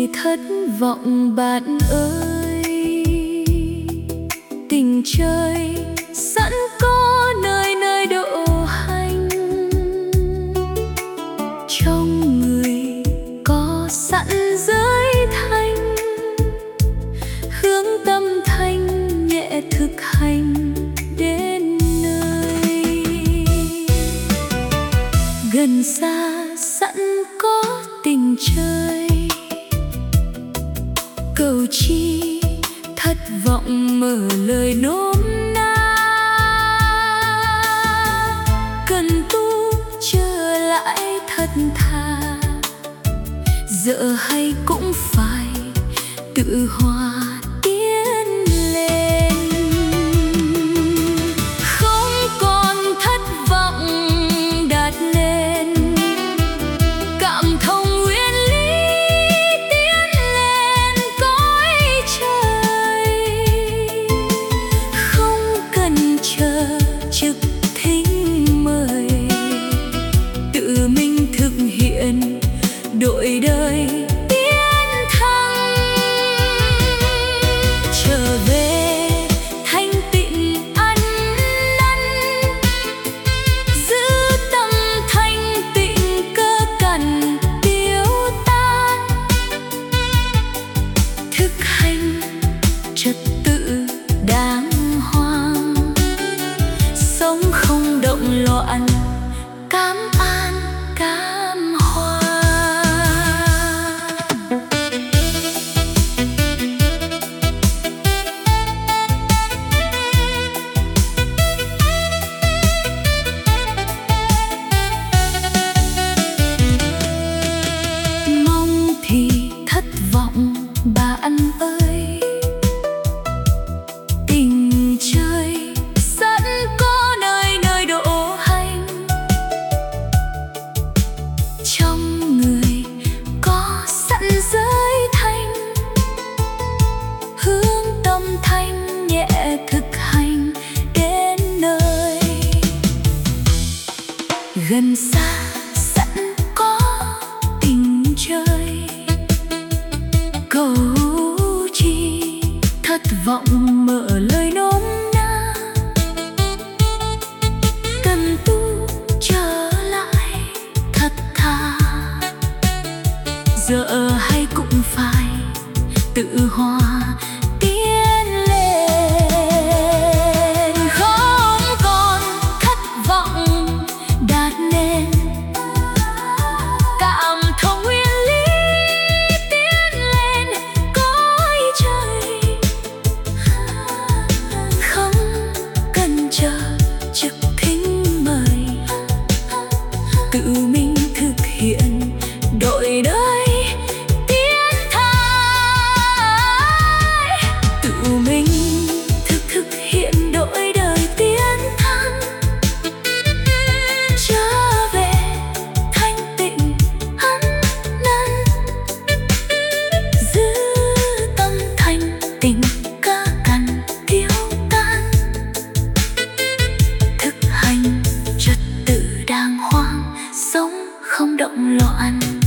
thất vọng bạn ơi, tình trời sẵn có nơi nơi đỗ hành, trong người có sẵn giới thanh, hướng tâm thanh nhẹ thực hành đến nơi. Gần xa sẵn có tình trời, cầu chi thất vọng mở lời nôm na. Cần tu trở lại thật thà, dở hay cũng phải tự hòa tiến lên. Không còn thất vọng đạt lên, cảm thông nguyên lý tiến lên cõi trời. Không cần chờ trực thính mời, tự mình thực hiện đổi đời tiến thăng. Trở về thanh tịnh ăn năn, giữ tâm thanh tịnh cơ cằn tiêu tan. Thực hành trật tự đàng hoàng, sống không động loạn, cám an cám hoa. Mong thì thất vọng bạn ơi, tình trời sẵn có nơi nơi đỗ hành, trong người có sẵn giới thanh, hướng tâm thanh nhẹ thực hành đến nơi. Gần xa sẵn có tình trời, cầu chi thất vọng mở lời nôm na. Cần tu trở lại thật thà, dở hay cũng phải tự hòa tiến lên. Không còn thất vọng đạt nên, cảm thông nguyên lý tiến lên cõi trời. Không cần chờ trực thính mời, tự mình thực hiện đổi đời tiến thai. Tự mình thực hiện đổi đời tiến thăng. Trở về thanh tịnh ăn năn, giữ tâm thanh tịnh cơ cằn tiêu tan. Thực hành trật tự đàng hoàng, sống không động loạn,